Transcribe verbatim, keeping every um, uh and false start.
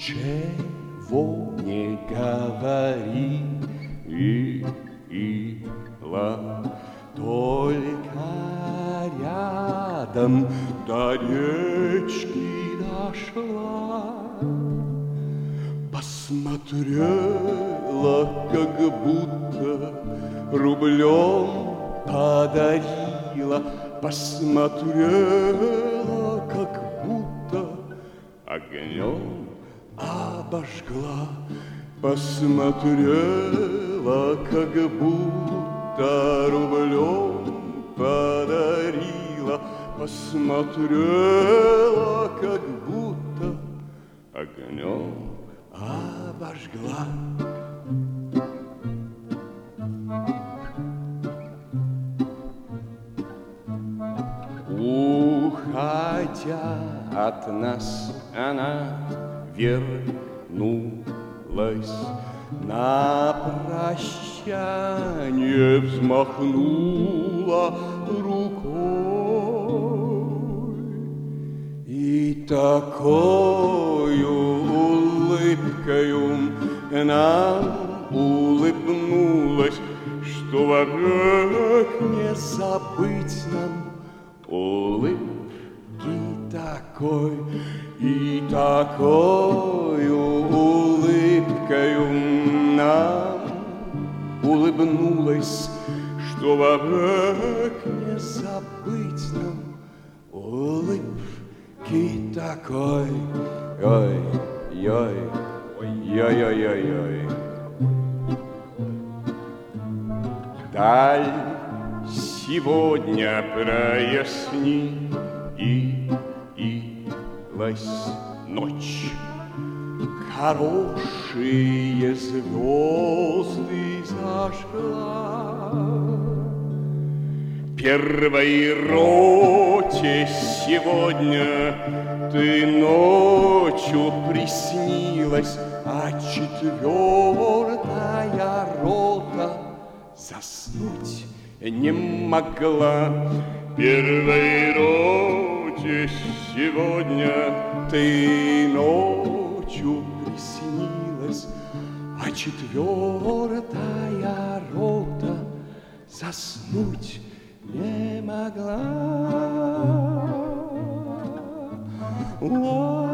Ничего не говори, и, и, ла, только рядом до речки дошла. Посмотрела, как будто рублем подарила. Посмотрела, как будто огнем обожгла. Посмотрела, как будто рублем подарила. Посмотрела, как будто огнем обожгла. Уходя от нас, она вернулась, на прощание взмахнула рукой и такою улыбкою нам улыбнулась, что вовек не забыть нам улыбки такой. И такою улыбкою нам улыбнулась, что вовек не забыть нам улыбки такой. Ой, ой, ой, ой, ой, ой. Даль сегодня проясни и явилась ночь. Хорошие звезды зажгла. Первой роте сегодня ты ночью приснилась, а четвертая рота заснуть не могла. Первой роте сегодня ты ночью приснилась, а четвертая рота заснуть не могла.